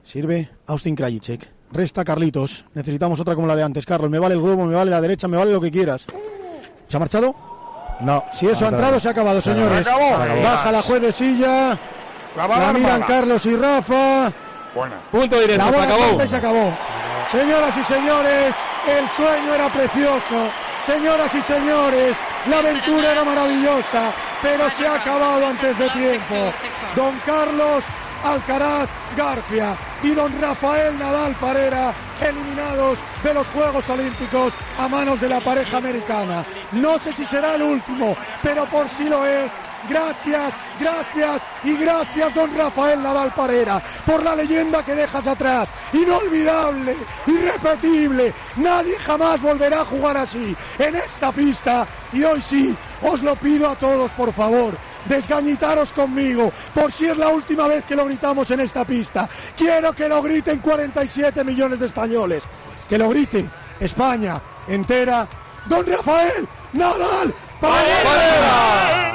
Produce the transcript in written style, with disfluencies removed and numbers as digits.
Sirve Austin Krajicek. Resta Carlitos. Necesitamos otra como la de antes. Carlos, me vale el globo, me vale la derecha, me vale lo que quieras. ¿Se ha marchado? No. Si eso ha entrado, se ha acabado, señores. Baja la juez de silla. La miran Carlos y Rafa. Buena. Punto directo, la bola se acabó. Y se acabó. Señoras y señores, el sueño era precioso. Señoras y señores, la aventura era maravillosa, pero se ha acabado antes de tiempo. Don Carlos Alcaraz García y don Rafael Nadal Parera eliminados de los Juegos Olímpicos a manos de la pareja americana. No sé si será el último, pero por si lo es, gracias, gracias y gracias don Rafael Nadal Parera por la leyenda que dejas atrás. Inolvidable, irrepetible, nadie jamás volverá a jugar así en esta pista y hoy sí, os lo pido a todos por favor. Desgañitaros conmigo, por si es la última vez que lo gritamos en esta pista. Quiero que lo griten 47 millones de españoles. Que lo grite España entera. Don Rafael Nadal Parera.